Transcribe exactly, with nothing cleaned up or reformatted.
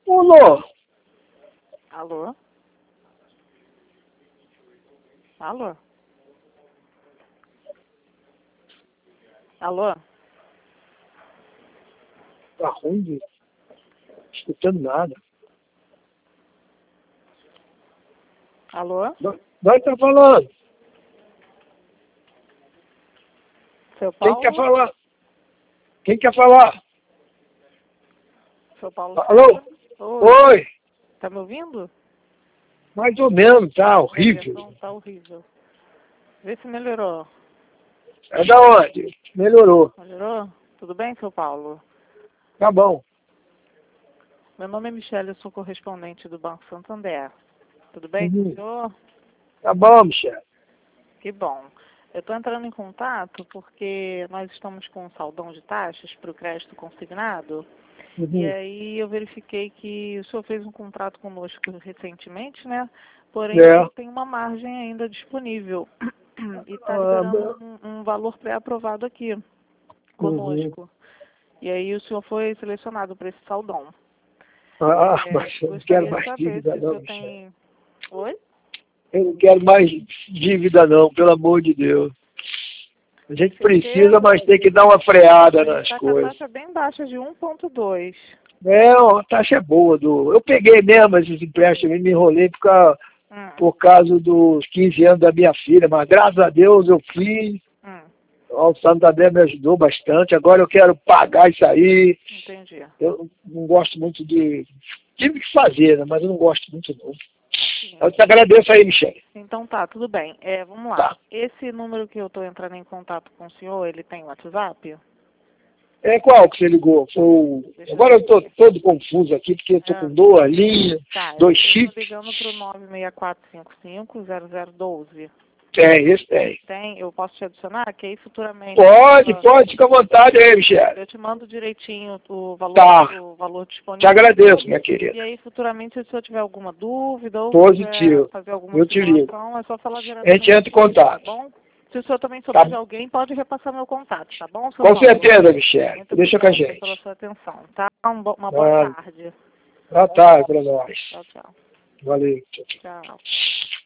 Alô? Alô? Alô? Alô? Tá ruim, de... escutando nada. Alô? Vai tá falando. Seu Quem Paulo? quer falar? Quem quer falar? Seu Paulo? Alô? Oi. Oi. Tá me ouvindo? Mais ou menos, tá horrível. Não, tá horrível. Vê se melhorou. É da onde? Melhorou. Melhorou? Tudo bem, seu Paulo? Tá bom. Meu nome é Michele, eu sou correspondente do Banco Santander. Tudo bem com Uhum. o senhor? Tá bom, Michel. Que bom. Eu estou entrando em contato porque nós estamos com um saldão de taxas para o crédito consignado. Uhum. E aí eu verifiquei que o senhor fez um contrato conosco recentemente, né? Porém, É. o senhor tem uma margem ainda disponível. E está Ah, liberando um, um valor pré-aprovado aqui conosco. uhum. E aí o senhor foi selecionado para esse saldão. Ah, É, mas eu não quero gostaria de mais saber dívida se o não, senhor Michel. tem... Oi? Eu não quero mais dívida não, pelo amor de Deus. A gente precisa, Certeza? mas tem que dar uma freada A gente nas está com a coisas. taxa bem baixa de um ponto dois. É, a taxa é boa. Do... Eu peguei mesmo esses empréstimos e me enrolei por causa, Hum, por causa dos quinze anos da minha filha, mas graças a Deus eu fiz. hum, O Santander me ajudou bastante. Agora eu quero pagar isso aí. entendi. Eu não gosto muito de... Tive que fazer, né? Mas eu não gosto muito não. Sim. Eu te agradeço aí, Michele. Então tá, tudo bem. É, vamos lá. Tá. Esse número que eu estou entrando em contato com o senhor, ele tem WhatsApp? É qual que você ligou? Foi o... Deixa eu Agora eu estou ver. todo confuso aqui, porque eu estou É, com duas linhas, tá, dois eu estou chips. ligando para o nove seis quatro cinco cinco zero zero um dois. Tem, esse tem. Tem? Eu posso te adicionar? Que aí futuramente... Pode, eu, pode, fica à vontade aí, Michele. eu te mando direitinho o valor, Tá. o valor Te disponível. agradeço, minha querida. E aí, futuramente, se o senhor tiver alguma dúvida ou quiser Positivo. fazer alguma Eu te ligo. simulação, é só falar A gente diretamente entra em comigo, tá contato. bom? Se o senhor também souber Tá? de alguém, pode repassar meu contato, tá bom, seu Com Paulo? certeza, Michele. Muito Deixa com a obrigada pela gente. sua atenção, tá? Um bo- uma boa Ah, tarde. boa tarde para nós. Tchau, tchau. Valeu. Tchau, tchau. Tchau.